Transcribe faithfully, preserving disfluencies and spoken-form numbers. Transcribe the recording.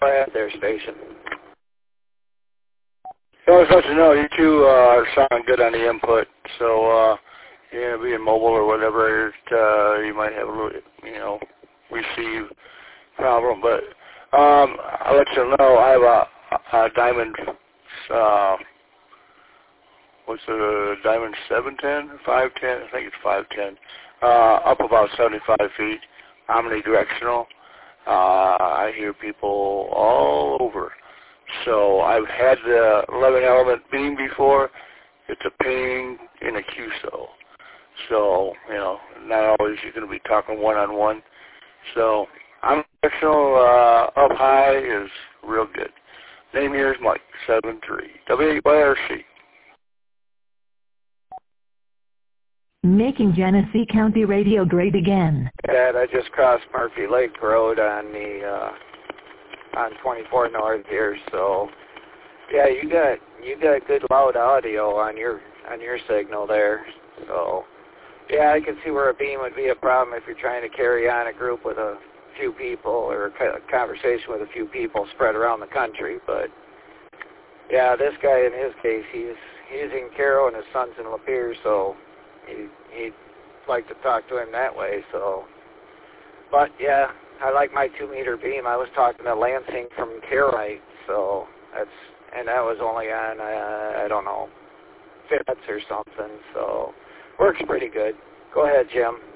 Go ahead there, station. So I was supposed to know you two uh, sound good on the input, so uh, yeah, being mobile or whatever, it, uh, you might have a little, you know, receive problem. But um, I'll let you know I have a, a Diamond. Uh, what's the Diamond seven ten, five ten? I think it's five ten. Uh, up about seventy-five feet, omnidirectional. Uh, I hear people all over. So I've had the eleven element beam before. It's a ping and a Q S O. So, you know, not always you're going to be talking one-on-one. So omnidirectional uh, up high is real good. Name here is Mike, seven three, W Y R C. Making Genesee County radio great again. Dad, I just crossed Murphy Lake Road on the uh, on twenty-four North here, so yeah, you got you got good loud audio on your on your signal there. So yeah, I can see where a beam would be a problem if you're trying to carry on a group with a few people or a conversation with a few people spread around the country. But yeah, this guy in his case, he's he's in Caro and his son's in Lapeer, so he he'd like to talk to him that way. So, but yeah, I like my two meter beam. I was talking to Lansing from Carolite, so that's and that was only on uh, I don't know fits or something. So works pretty good. Go ahead, Jim.